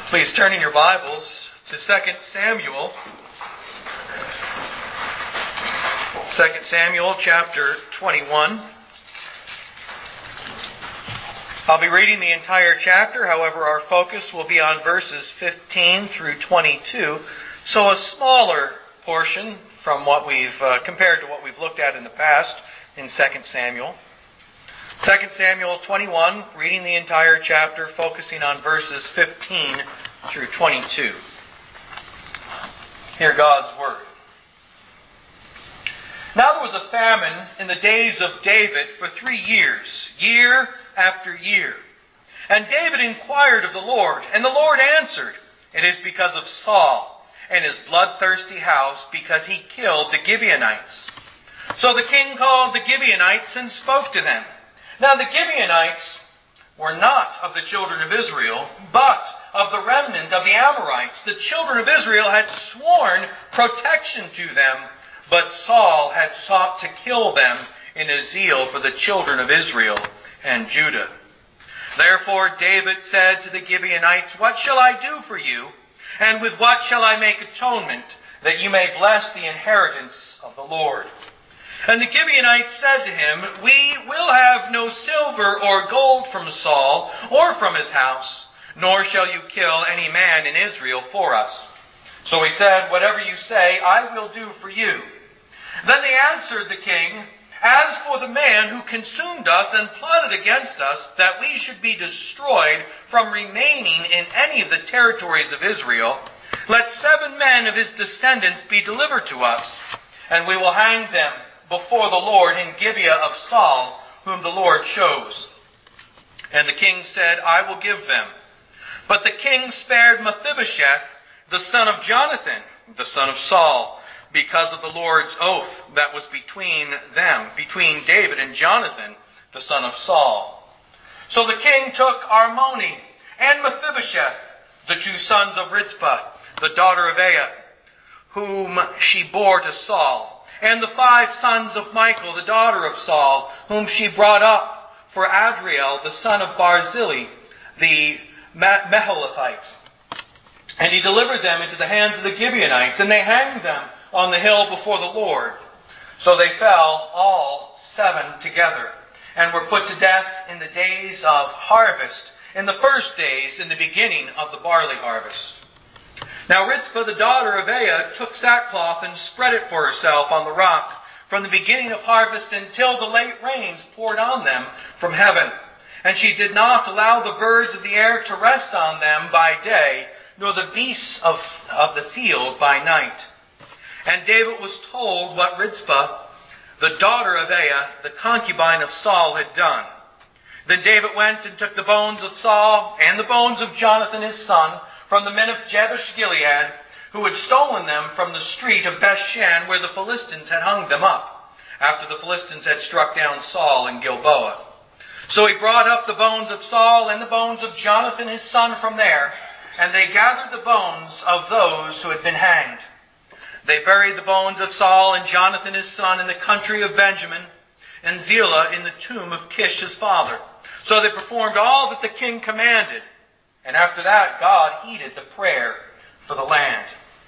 Please turn in your Bibles to 2 Samuel. 2 Samuel chapter 21. I'll be reading the entire chapter. However, our focus will be on verses 15 through 22. So a smaller portion from what we've compared to what we've looked at in the past in 2 Samuel. 2 Samuel 21, reading the entire chapter, focusing on verses 15 through 22. Hear God's Word. Now there was a famine in the days of David for 3 years, year after year. And David inquired of the Lord, and the Lord answered, "It is because of Saul and his bloodthirsty house, because he killed the Gibeonites." So the king called the Gibeonites and spoke to them. Now the Gibeonites were not of the children of Israel, but of the remnant of the Amorites. The children of Israel had sworn protection to them, but Saul had sought to kill them in his zeal for the children of Israel and Judah. Therefore David said to the Gibeonites, "What shall I do for you? And with what shall I make atonement, that you may bless the inheritance of the Lord?" And the Gibeonites said to him, "We will have no silver or gold from Saul or from his house, nor shall you kill any man in Israel for us." So he said, "Whatever you say, I will do for you." Then they answered the king, "As for the man who consumed us and plotted against us, that we should be destroyed from remaining in any of the territories of Israel, let 7 men of his descendants be delivered to us, and we will hang them before the Lord in Gibeah of Saul, whom the Lord chose." And the king said, "I will give them." But the king spared Mephibosheth, the son of Jonathan, the son of Saul, because of the Lord's oath that was between them, between David and Jonathan, the son of Saul. So the king took Armoni and Mephibosheth, the 2 sons of Rizpah, the daughter of Aiah, whom she bore to Saul, and the 5 sons of Michal, the daughter of Saul, whom she brought up for Adriel, the son of Barzillai, the Meholathite. And he delivered them into the hands of the Gibeonites, and they hanged them on the hill before the Lord. So they fell all 7 together, and were put to death in the days of harvest, in the first days, in the beginning of the barley harvest. Now Rizpah, the daughter of Aiah, took sackcloth and spread it for herself on the rock from the beginning of harvest until the late rains poured on them from heaven. And she did not allow the birds of the air to rest on them by day, nor the beasts of the field by night. And David was told what Rizpah, the daughter of Aiah, the concubine of Saul, had done. Then David went and took the bones of Saul and the bones of Jonathan his son from the men of Jabesh Gilead, who had stolen them from the street of Bethshan, where the Philistines had hung them up, after the Philistines had struck down Saul in Gilboa. So he brought up the bones of Saul and the bones of Jonathan his son from there, and they gathered the bones of those who had been hanged. They buried the bones of Saul and Jonathan his son in the country of Benjamin, and Zelah in the tomb of Kish his father. So they performed all that the king commanded. And after that, God heeded the prayer for the land.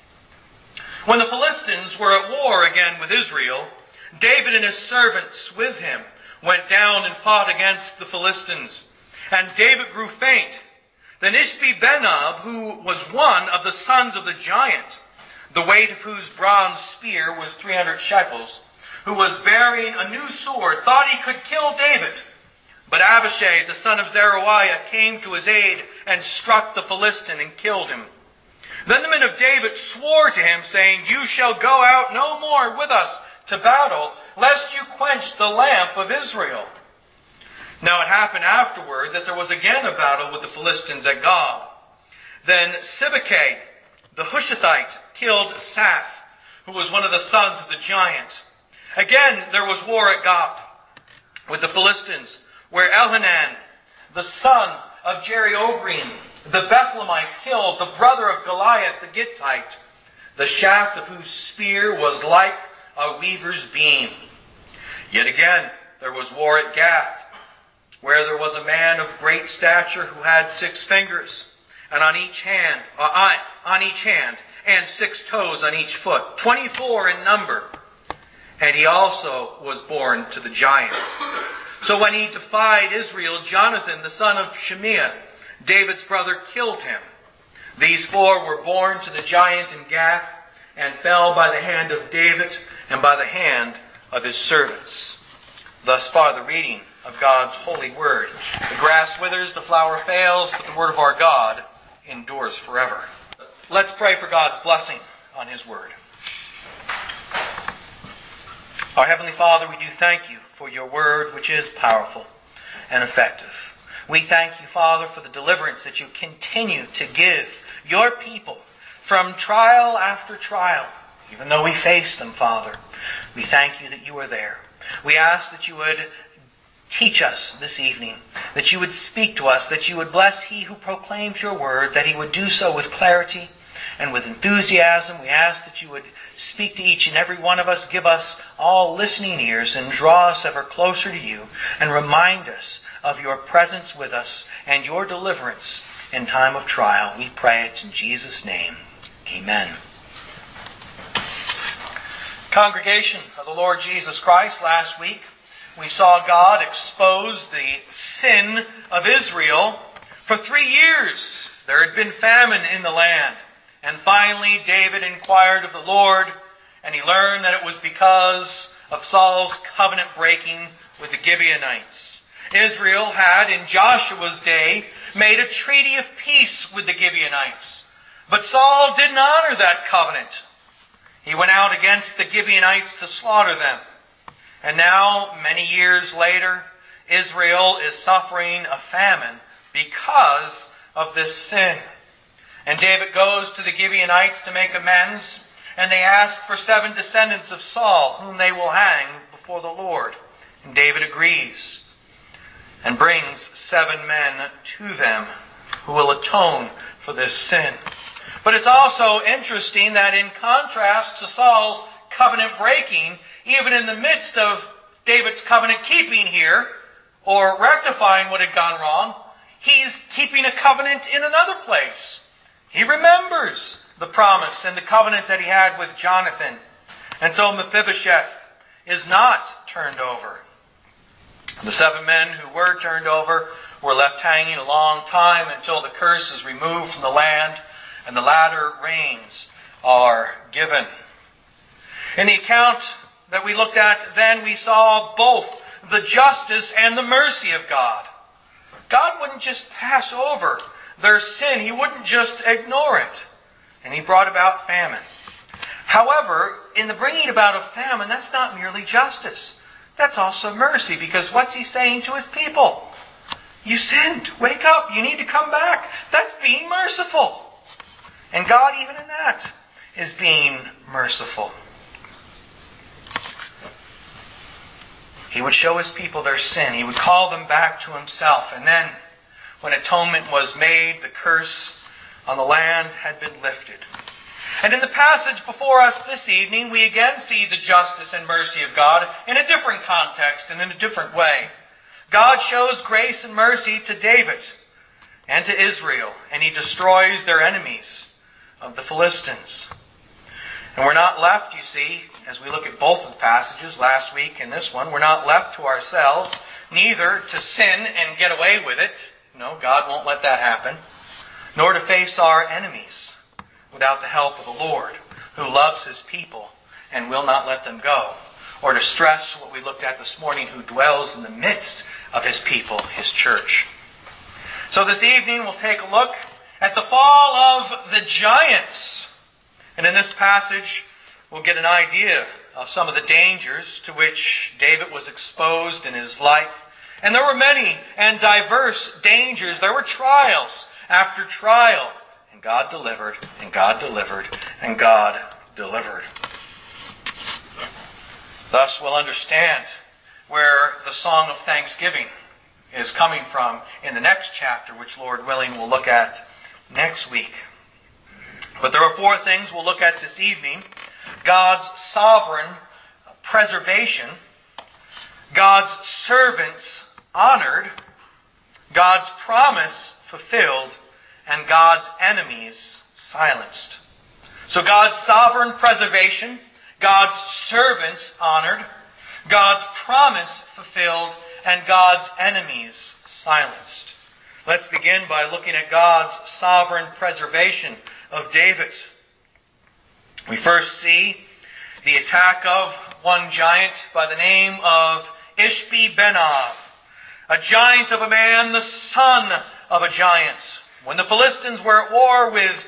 When the Philistines were at war again with Israel, David and his servants with him went down and fought against the Philistines. And David grew faint. Then Ishbi-Benob, who was one of the sons of the giant, the weight of whose bronze spear was 300 shekels, who was bearing a new sword, thought he could kill David. But Abishai, the son of Zeruiah, came to his aid and struck the Philistine and killed him. Then the men of David swore to him, saying, "You shall go out no more with us to battle, lest you quench the lamp of Israel." Now it happened afterward that there was again a battle with the Philistines at Gob. Then Sibbecai, the Hushathite, killed Saph, who was one of the sons of the giant. Again there was war at Gob with the Philistines, where Elhanan, the son of Jeriotham, the Bethlehemite, killed the brother of Goliath the Gittite, the shaft of whose spear was like a weaver's beam. Yet again there was war at Gath, where there was a man of great stature who had 6 fingers. and on each hand, and 6 toes on each foot, 24 in number. And he also was born to the giant. So when he defied Israel, Jonathan, the son of Shimea, David's brother, killed him. These 4 were born to the giant in Gath, and fell by the hand of David and by the hand of his servants. Thus far the reading of God's holy word. The grass withers, the flower fails, but the word of our God endures forever. Let's pray for God's blessing on his word. Our Heavenly Father, we do thank you for your word, which is powerful and effective. We thank you, Father, for the deliverance that you continue to give your people from trial after trial, even though we face them, Father. We thank you that you are there. We ask that you would teach us this evening, that you would speak to us, that you would bless he who proclaims your word, that he would do so with clarity and with enthusiasm. We ask that you would speak to each and every one of us, give us all listening ears, and draw us ever closer to you, and remind us of your presence with us and your deliverance in time of trial. We pray it in Jesus' name. Amen. Congregation of the Lord Jesus Christ, last week we saw God expose the sin of Israel. For 3 years there had been famine in the land. And finally David inquired of the Lord, and he learned that it was because of Saul's covenant breaking with the Gibeonites. Israel had, in Joshua's day, made a treaty of peace with the Gibeonites. But Saul didn't honor that covenant. He went out against the Gibeonites to slaughter them. And now, many years later, Israel is suffering a famine because of this sin. And David goes to the Gibeonites to make amends, and they ask for 7 descendants of Saul, whom they will hang before the Lord. And David agrees and brings 7 men to them who will atone for this sin. But it's also interesting that in contrast to Saul's covenant breaking, even in the midst of David's covenant keeping here, or rectifying what had gone wrong, he's keeping a covenant in another place. He remembers the promise and the covenant that he had with Jonathan. And so Mephibosheth is not turned over. The 7 men who were turned over were left hanging a long time until the curse is removed from the land and the latter rains are given. In the account that we looked at then, we saw both the justice and the mercy of God. God wouldn't just pass over their sin. He wouldn't just ignore it. And he brought about famine. However, in the bringing about of famine, that's not merely justice. That's also mercy, because what's he saying to his people? You sinned. Wake up. You need to come back. That's being merciful. And God, even in that, is being merciful. He would show his people their sin. He would call them back to himself. And then, when atonement was made, the curse on the land had been lifted. And in the passage before us this evening, we again see the justice and mercy of God in a different context and in a different way. God shows grace and mercy to David and to Israel, and he destroys their enemies of the Philistines. And we're not left, you see, as we look at both of the passages, last week and this one, we're not left to ourselves, neither to sin and get away with it. No, God won't let that happen. Nor to face our enemies without the help of the Lord, who loves his people and will not let them go. Or to stress what we looked at this morning, who dwells in the midst of his people, his church. So this evening we'll take a look at the fall of the giants. And in this passage we'll get an idea of some of the dangers to which David was exposed in his life. And there were many and diverse dangers. There were trials after trial. And God delivered, and God delivered, and God delivered. Thus we'll understand where the song of thanksgiving is coming from in the next chapter, which, Lord willing, we'll look at next week. But there are 4 things we'll look at this evening. God's sovereign preservation, God's servants honored, God's promise fulfilled, and God's enemies silenced. So God's sovereign preservation, God's servants honored, God's promise fulfilled, and God's enemies silenced. Let's begin by looking at God's sovereign preservation of David. We first see the attack of one giant by the name of Ishbi-Benob, a giant of a man, the son of a giant. When the Philistines were at war with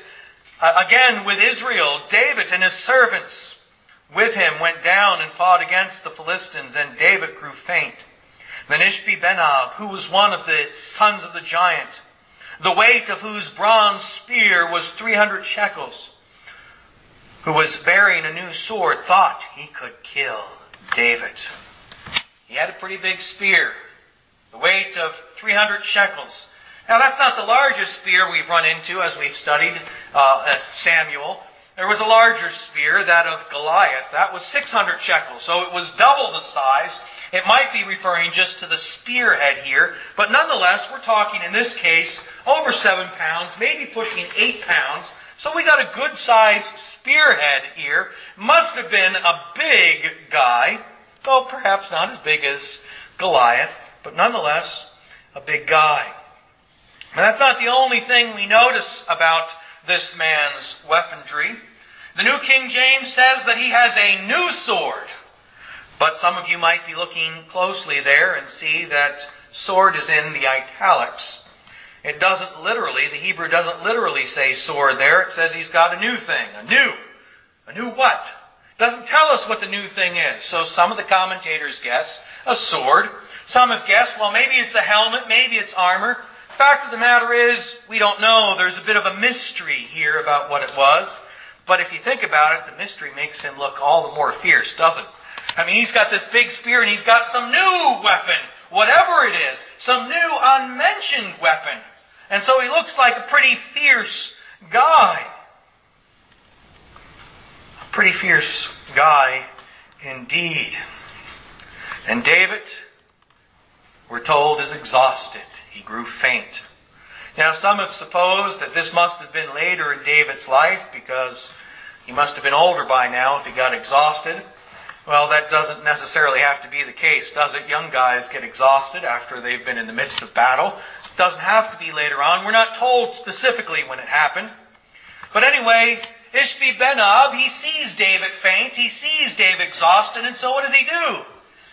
Israel, David and his servants with him went down and fought against the Philistines, and David grew faint. Then Ishbi-Benob, who was one of the sons of the giant, the weight of whose bronze spear was 300 shekels, who was bearing a new sword, thought he could kill David. He had a pretty big spear, the weight of 300 shekels. Now that's not the largest spear we've run into as we've studied Samuel. There was a larger spear, that of Goliath. That was 600 shekels, so it was double the size. It might be referring just to the spearhead here, but nonetheless, we're talking in this case over 7 pounds, maybe pushing 8 pounds. So we got a good sized spearhead here. Must have been a big guy, though perhaps not as big as Goliath, but nonetheless a big guy. Now that's not the only thing we notice about this man's weaponry. The New King James says that he has a new sword. But some of you might be looking closely there and see that sword is in the italics. It doesn't literally, the Hebrew doesn't literally say sword there. It says he's got a new thing. A new what? It doesn't tell us what the new thing is. So some of the commentators guess a sword. Some have guessed, well, maybe it's a helmet, maybe it's armor. Fact of the matter is, we don't know. There's a bit of a mystery here about what it was. But if you think about it, the mystery makes him look all the more fierce, doesn't it? I mean, he's got this big spear and he's got some new weapon, whatever it is, some new unmentioned weapon. And so he looks like a pretty fierce guy. A pretty fierce guy indeed. And David, we're told, is exhausted. He grew faint. Now, some have supposed that this must have been later in David's life because he must have been older by now if he got exhausted. Well, that doesn't necessarily have to be the case, does it? Young guys get exhausted after they've been in the midst of battle. It doesn't have to be later on. We're not told specifically when it happened. But anyway, Ishbi-Benob, he sees David faint. He sees David exhausted. And so what does he do?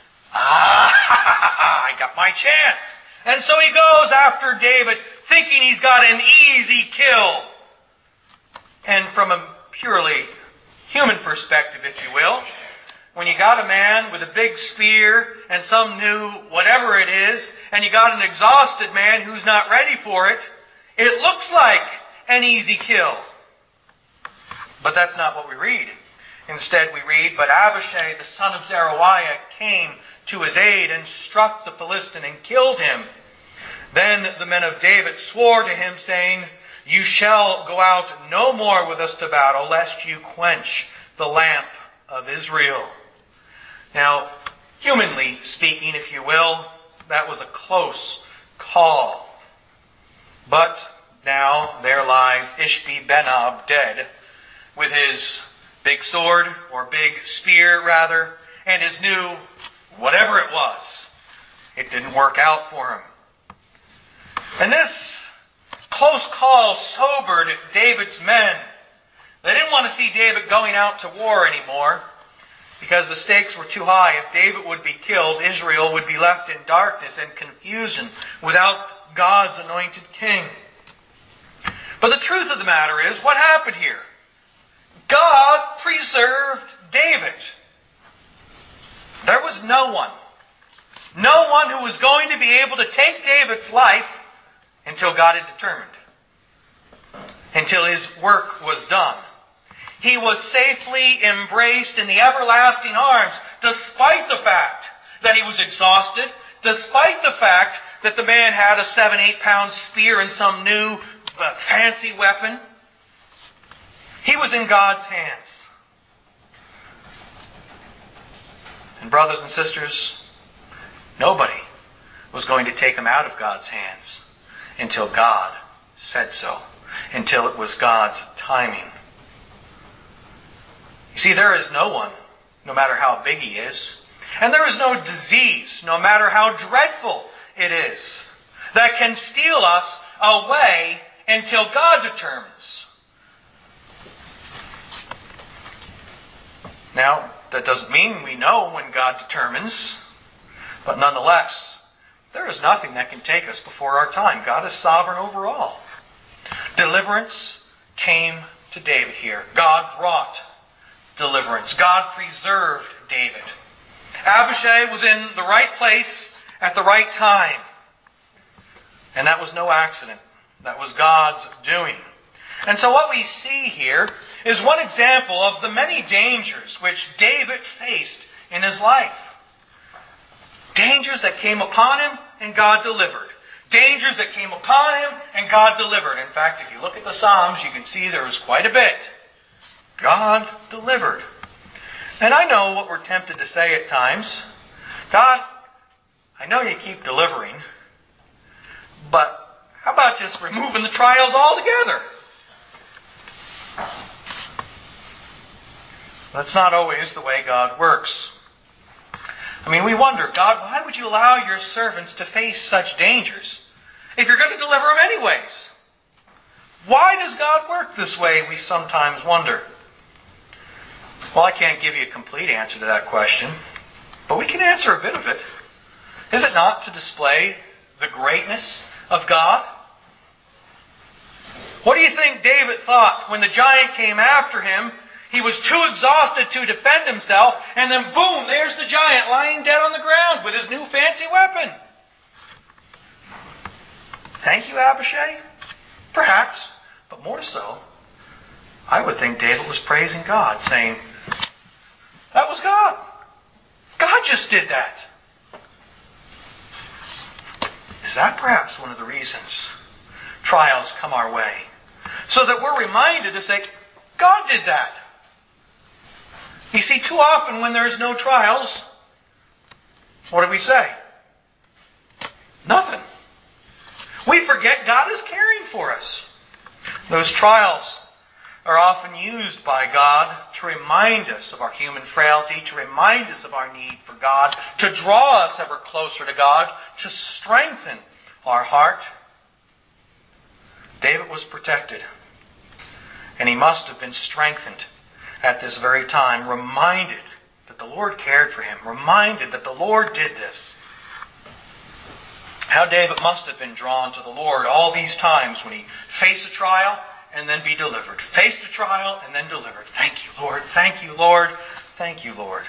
I got my chance. And so he goes after David, thinking he's got an easy kill. And from a purely human perspective, if you will, when you got a man with a big spear and some new whatever it is, and you got an exhausted man who's not ready for it, it looks like an easy kill. But that's not what we read. Instead we read, but Abishai, the son of Zeruiah, came to his aid and struck the Philistine and killed him. Then the men of David swore to him, saying, you shall go out no more with us to battle, lest you quench the lamp of Israel. Now, humanly speaking, if you will, that was a close call. But now there lies Ishbi-Benob dead, with his big sword, or big spear rather, and his new whatever it was. It didn't work out for him. And this close call sobered David's men. They didn't want to see David going out to war anymore, because the stakes were too high. If David would be killed, Israel would be left in darkness and confusion without God's anointed king. But the truth of the matter is, what happened here? God preserved David. There was no one who was going to be able to take David's life until God had determined, until his work was done. He was safely embraced in the everlasting arms, despite the fact that he was exhausted, despite the fact that the man had a 7-8 pound spear and some new fancy weapon. He was in God's hands. And brothers and sisters, nobody was going to take him out of God's hands until God said so. until it was God's timing. You see, there is no one, no matter how big he is, and there is no disease, no matter how dreadful it is, that can steal us away until God determines. Now, that doesn't mean we know when God determines, but nonetheless, there is nothing that can take us before our time. God is sovereign over all. Deliverance came to David here. God brought deliverance. God preserved David. Abishai was in the right place at the right time. And that was no accident. That was God's doing. And so what we see here is one example of the many dangers which David faced in his life. Dangers that came upon him and God delivered. Dangers that came upon him and God delivered. In fact, if you look at the Psalms, you can see there was quite a bit. God delivered. And I know what we're tempted to say at times. God, I know you keep delivering, but how about just removing the trials altogether? That's not always the way God works. I mean, we wonder, God, why would you allow your servants to face such dangers if you're going to deliver them anyways? Why does God work this way, we sometimes wonder. Well, I can't give you a complete answer to that question, but we can answer a bit of it. Is it not to display the greatness of God? What do you think David thought when the giant came after him? He was too exhausted to defend himself, and then boom, there's the giant lying dead on the ground with his new fancy weapon. Thank you, Abishai? Perhaps, but more so, I would think David was praising God, saying, that was God. God just did that. Is that perhaps one of the reasons trials come our way? So that we're reminded to say, God did that. You see, too often when there's no trials, what do we say? Nothing. We forget God is caring for us. Those trials are often used by God to remind us of our human frailty, to remind us of our need for God, to draw us ever closer to God, to strengthen our heart. David was protected, and he must have been strengthened at this very time, reminded that the Lord cared for him, reminded that the Lord did this. How David must have been drawn to the Lord all these times when he faced a trial and then be delivered. Faced a trial and then delivered. Thank you, Lord. Thank you, Lord. Thank you, Lord.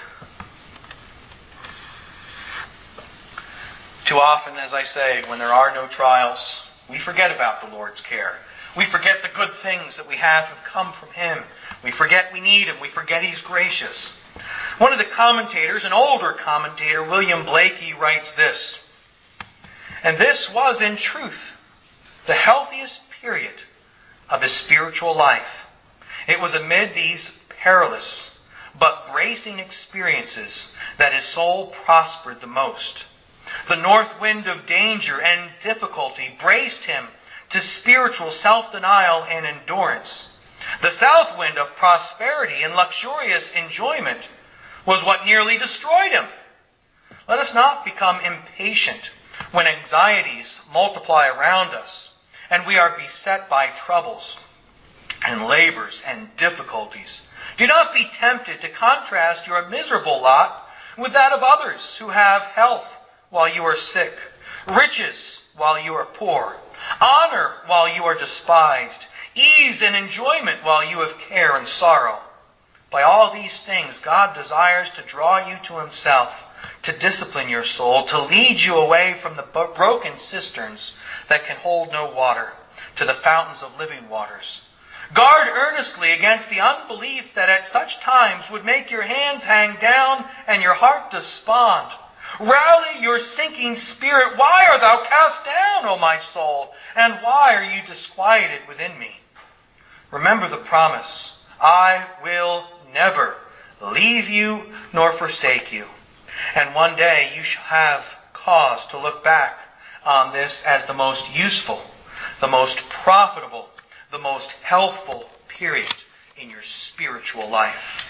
Too often, as I say, when there are no trials, we forget about the Lord's care. We forget the good things that we have come from Him. We forget we need Him. We forget He's gracious. One of the commentators, an older commentator, William Blakey, writes this. And this was, in truth, the healthiest period of his spiritual life. It was amid these perilous but bracing experiences that his soul prospered the most. The north wind of danger and difficulty braced him to spiritual self-denial and endurance. The south wind of prosperity and luxurious enjoyment was what nearly destroyed him. Let us not become impatient when anxieties multiply around us and we are beset by troubles and labors and difficulties. Do not be tempted to contrast your miserable lot with that of others who have health while you are sick, riches while you are poor, honor while you are despised, ease and enjoyment while you have care and sorrow. By all these things, God desires to draw you to Himself, to discipline your soul, to lead you away from the broken cisterns that can hold no water, to the fountains of living waters. Guard earnestly against the unbelief that at such times would make your hands hang down and your heart despond. Rally your sinking spirit. Why art thou cast down, O my soul? And why are you disquieted within me? Remember the promise. I will never leave you nor forsake you. And one day you shall have cause to look back on this as the most useful, the most profitable, the most healthful period in your spiritual life.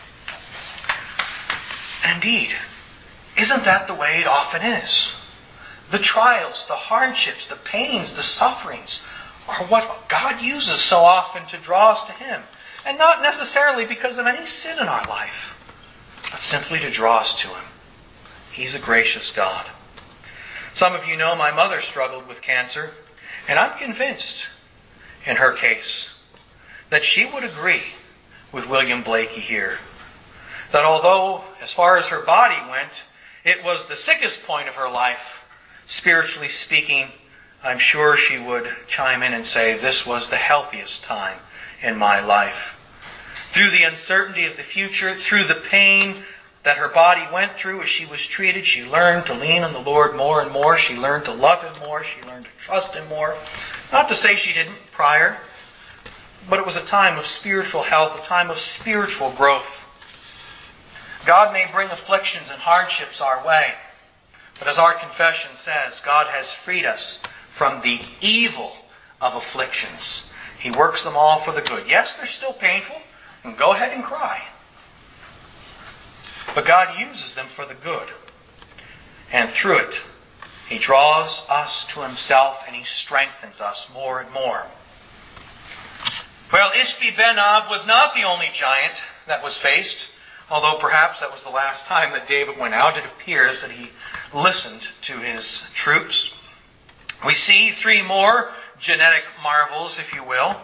Indeed, isn't that the way it often is? The trials, the hardships, the pains, the sufferings are what God uses so often to draw us to Him. And not necessarily because of any sin in our life, but simply to draw us to Him. He's a gracious God. Some of you know my mother struggled with cancer, and I'm convinced, in her case, that she would agree with William Blakey here. That although, as far as her body went, it was the sickest point of her life, spiritually speaking, I'm sure she would chime in and say, this was the healthiest time in my life. Through the uncertainty of the future, through the pain that her body went through as she was treated, she learned to lean on the Lord more and more. She learned to love Him more. She learned to trust Him more. Not to say she didn't prior, but it was a time of spiritual health, a time of spiritual growth. God may bring afflictions and hardships our way, but as our confession says, God has freed us from the evil of afflictions. He works them all for the good. Yes, they're still painful, and go ahead and cry. But God uses them for the good. And through it, He draws us to Himself and He strengthens us more and more. Well, Ishbi-Benob was not the only giant that was faced, although perhaps that was the last time that David went out. It appears that he listened to his troops. We see three more genetic marvels, if you will,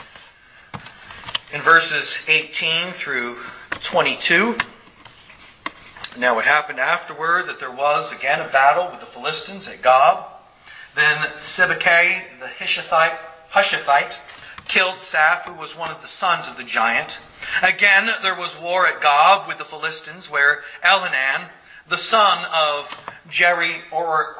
in verses 18 through 22. Now it happened afterward that there was again a battle with the Philistines at Gob. Then Sibbecai the Hushathite killed Saph, who was one of the sons of the giant. Again there was war at Gob with the Philistines, where Elhanan, the son of Jeri-Oregim,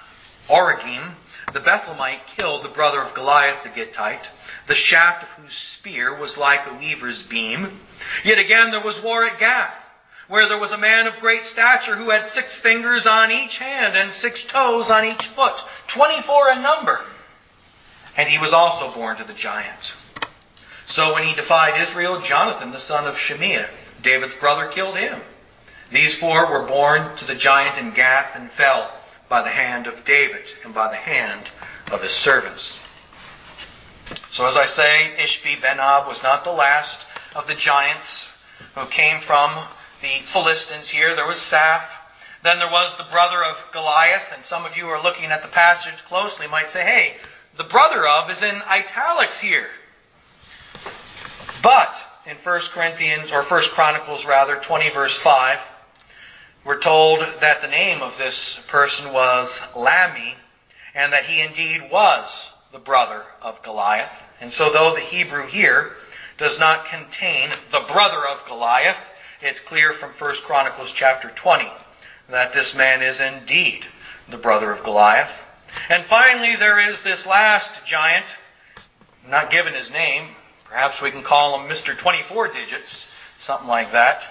the Bethlehemite, killed the brother of Goliath the Gittite, the shaft of whose spear was like a weaver's beam. Yet again there was war at Gath, where there was a man of great stature who had 6 fingers on each hand and 6 toes on each foot, 24 in number. And he was also born to the giant. So when he defied Israel, Jonathan, the son of Shimea, David's brother, killed him. These 4 were born to the giant in Gath and fell by the hand of David and by the hand of his servants. So as I say, Ishbi-Benob was not the last of the giants who came from the Philistines here. There was Saph. Then there was the brother of Goliath. And some of you who are looking at the passage closely might say, hey, the brother of is in italics here. But in 1 Chronicles 20 verse 5, we're told that the name of this person was Lami, and that he indeed was the brother of Goliath. And so though the Hebrew here does not contain the brother of Goliath, it's clear from 1 Chronicles chapter 20 that this man is indeed the brother of Goliath. And finally, there is this last giant, not given his name. Perhaps we can call him Mr. 24 Digits, something like that.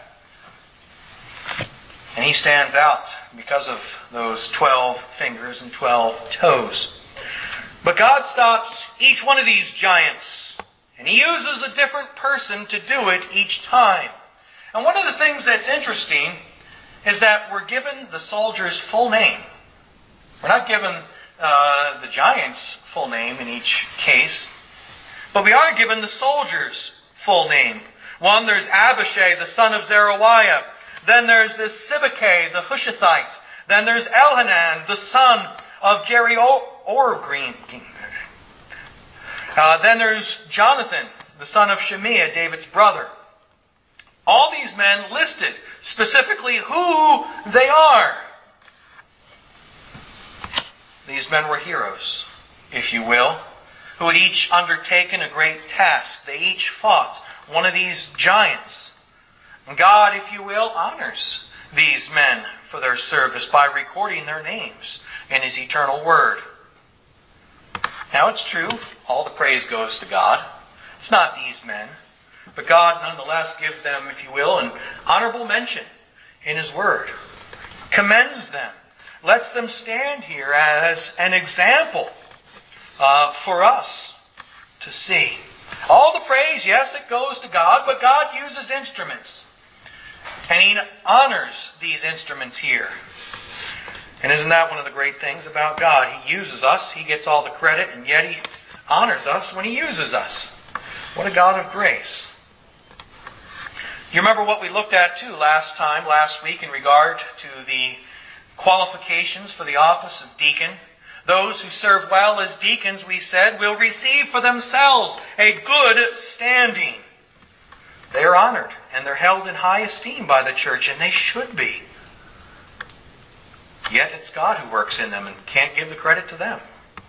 And he stands out because of those 12 fingers and 12 toes. But God stops each one of these giants, and He uses a different person to do it each time. And one of the things that's interesting is that we're given the soldier's full name. We're not given the giant's full name in each case, but we are given the soldier's full name. One, there's Abishai, the son of Zeruiah. Then there's this Sibbecai, the Hushathite. Then there's Elhanan, the son of Jeri-Oregim. Then there's Jonathan, the son of Shimea, David's brother. All these men listed specifically who they are. These men were heroes, if you will, who had each undertaken a great task. They each fought one of these giants. And God, if you will, honors these men for their service by recording their names in His eternal word. Now it's true, all the praise goes to God. It's not these men. But God nonetheless gives them, if you will, an honorable mention in His word. Commends them. Lets them stand here as an example for us. to see. All the praise, yes, it goes to God, but God uses instruments. And He honors these instruments here. And isn't that one of the great things about God? He uses us, He gets all the credit, and yet He honors us when He uses us. What a God of grace. You remember what we looked at too last week in regard to the qualifications for the office of deacon. Those who serve well as deacons, we said, will receive for themselves a good standing. They are honored and they're held in high esteem by the church, and they should be. Yet it's God who works in them and can't give the credit to them.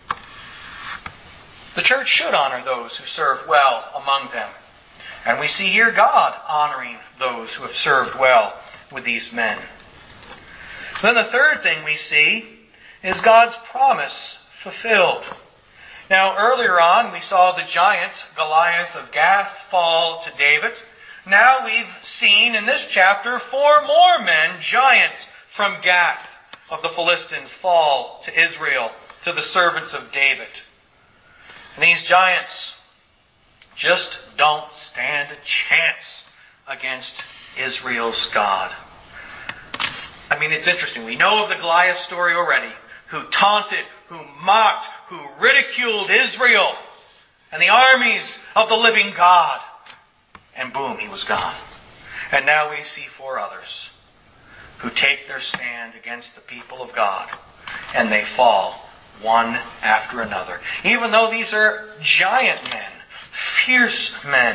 The church should honor those who serve well among them. And we see here God honoring those who have served well with these men. Then the third thing we see is God's promise fulfilled. Now earlier on we saw the giant Goliath of Gath fall to David. Now we've seen in this chapter 4 more men, giants from Gath of the Philistines, fall to Israel, to the servants of David. And these giants just don't stand a chance against Israel's God. I mean, it's interesting. We know of the Goliath story already, who taunted, who mocked, who ridiculed Israel and the armies of the living God. And boom, he was gone. And now we see 4 others who take their stand against the people of God, and they fall one after another. Even though these are giant men, fierce men.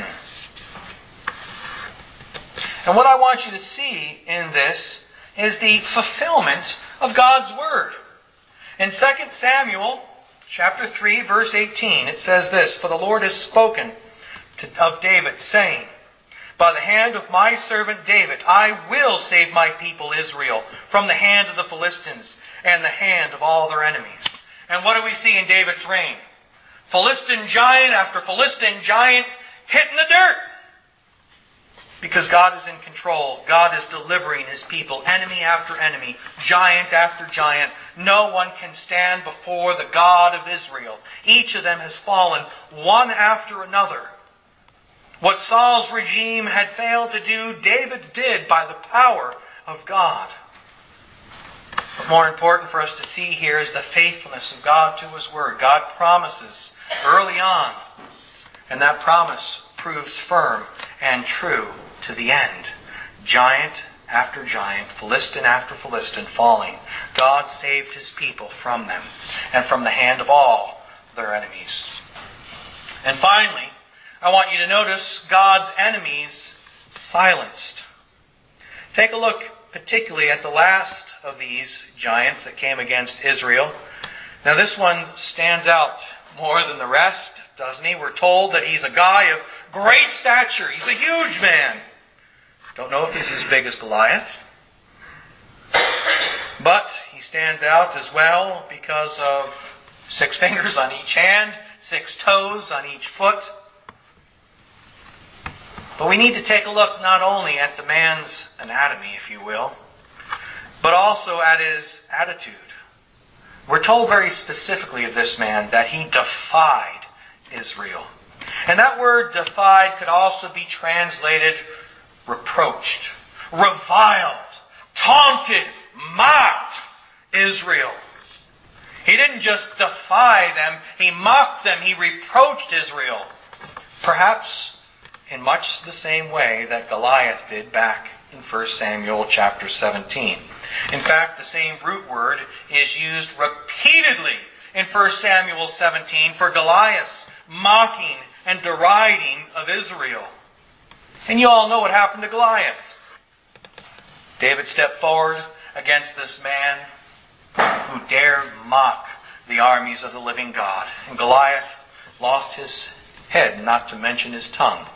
And what I want you to see in this is the fulfillment of God's Word. In 2 Samuel chapter 3, verse 18, it says this, "For the Lord has spoken of David, saying, by the hand of my servant David, I will save my people Israel from the hand of the Philistines and the hand of all their enemies." And what do we see in David's reign? Philistine giant after Philistine giant hitting the dirt. Because God is in control. God is delivering His people, enemy after enemy, giant after giant. No one can stand before the God of Israel. Each of them has fallen one after another. What Saul's regime had failed to do, David's did by the power of God. But more important for us to see here is the faithfulness of God to His Word. God promises early on, and that promise proves firm and true to the end. Giant after giant, Philistine after Philistine falling, God saved His people from them and from the hand of all their enemies. And finally, I want you to notice God's enemies silenced. Take a look particularly at the last of these giants that came against Israel. Now this one stands out more than the rest, doesn't he? We're told that he's a guy of great stature. He's a huge man. Don't know if he's as big as Goliath. But he stands out as well because of 6 fingers on each hand, 6 toes on each foot. But we need to take a look not only at the man's anatomy, if you will, but also at his attitude. We're told very specifically of this man that he defied Israel. And that word defied could also be translated reproached, reviled, taunted, mocked Israel. He didn't just defy them, he mocked them, he reproached Israel. Perhaps in much the same way that Goliath did back in 1 Samuel chapter 17. In fact, the same root word is used repeatedly in 1 Samuel 17 for Goliath's mocking and deriding of Israel. And you all know what happened to Goliath. David stepped forward against this man who dared mock the armies of the living God. And Goliath lost his head, not to mention his tongue.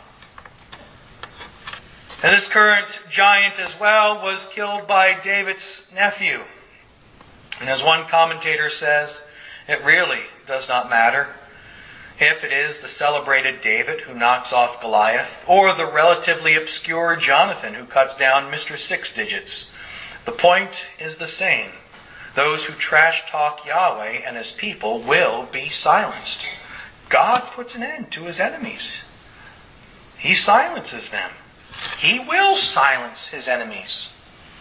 And this current giant as well was killed by David's nephew. And as one commentator says, it really does not matter if it is the celebrated David who knocks off Goliath or the relatively obscure Jonathan who cuts down Mr. Six Digits. The point is the same. Those who trash talk Yahweh and His people will be silenced. God puts an end to his enemies. He silences them. He will silence his enemies.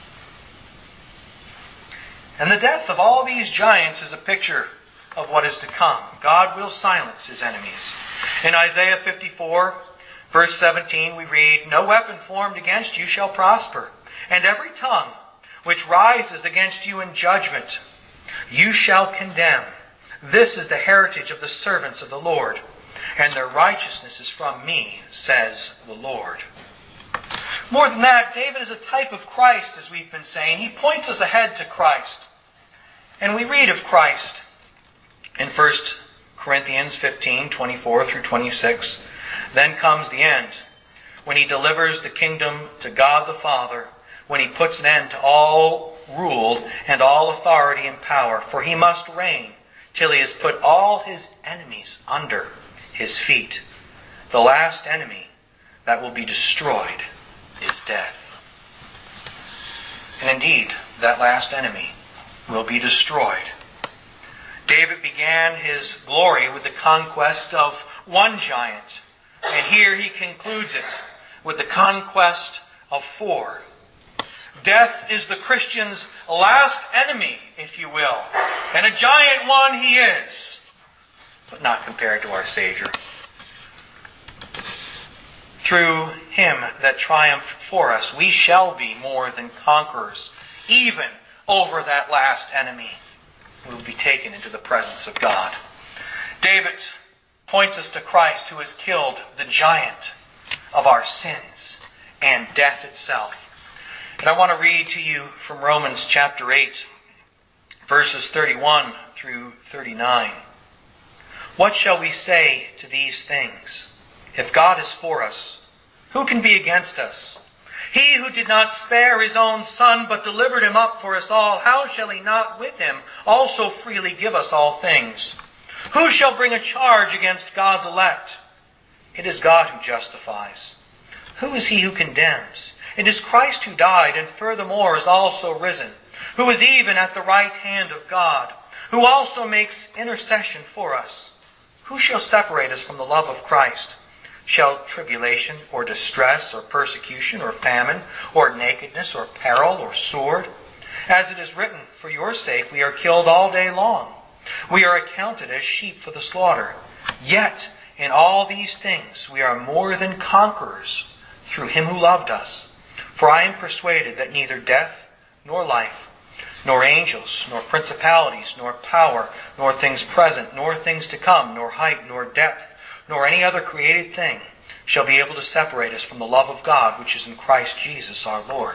And the death of all these giants is a picture of what is to come. God will silence his enemies. In Isaiah 54, verse 17, we read, "No weapon formed against you shall prosper, and every tongue which rises against you in judgment you shall condemn. This is the heritage of the servants of the Lord, and their righteousness is from me, says the Lord." More than that, David is a type of Christ, as we've been saying. He points us ahead to Christ. And we read of Christ in 1 Corinthians 15, 24 through 26. Then comes the end, when he delivers the kingdom to God the Father, when he puts an end to all rule and all authority and power. For he must reign till he has put all his enemies under his feet. The last enemy that will be destroyed is death. And indeed, that last enemy will be destroyed. David began his glory with the conquest of one giant, and here he concludes it with the conquest of 4. Death is the Christian's last enemy, if you will, and a giant one he is, but not compared to our Savior. Through him that triumphed for us, we shall be more than conquerors, even over that last enemy. We will be taken into the presence of God. David points us to Christ, who has killed the giant of our sins and death itself. And I want to read to you from Romans chapter 8, verses 31 through 39. "What shall we say to these things? If God is for us, who can be against us? He who did not spare his own Son, but delivered him up for us all, how shall he not with him also freely give us all things? Who shall bring a charge against God's elect? It is God who justifies. Who is he who condemns? It is Christ who died, and furthermore is also risen, who is even at the right hand of God, who also makes intercession for us. Who shall separate us from the love of Christ? Shall tribulation, or distress, or persecution, or famine, or nakedness, or peril, or sword? As it is written, for your sake we are killed all day long. We are accounted as sheep for the slaughter. Yet in all these things we are more than conquerors through him who loved us. For I am persuaded that neither death, nor life, nor angels, nor principalities, nor power, nor things present, nor things to come, nor height, nor depth, nor any other created thing shall be able to separate us from the love of God, which is in Christ Jesus our Lord."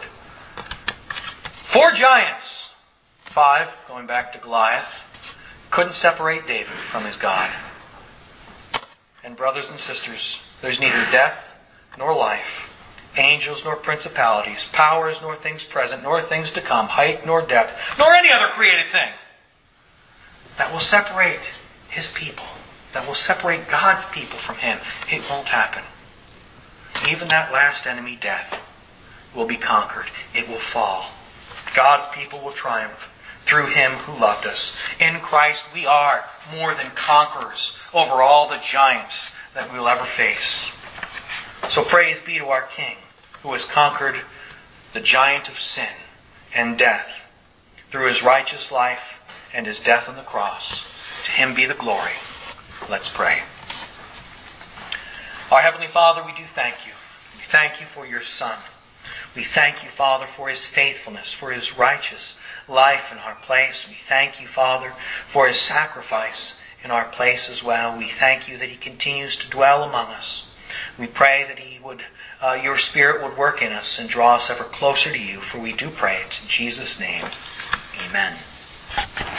4 giants, 5, going back to Goliath, couldn't separate David from his God. And brothers and sisters, there's neither death nor life, angels nor principalities, powers nor things present, nor things to come, height nor depth, nor any other created thing that will separate his people, that will separate God's people from him. It won't happen. Even that last enemy, death, will be conquered. It will fall. God's people will triumph through him who loved us. In Christ we are more than conquerors over all the giants that we'll ever face. So praise be to our King, who has conquered the giant of sin and death through his righteous life and his death on the cross. To him be the glory. Let's pray. Our Heavenly Father, we do thank you. We thank you for your Son. We thank you, Father, for his faithfulness, for his righteous life in our place. We thank you, Father, for his sacrifice in our place as well. We thank you that he continues to dwell among us. We pray that he would, your Spirit would work in us and draw us ever closer to you, for we do pray it in Jesus' name. Amen.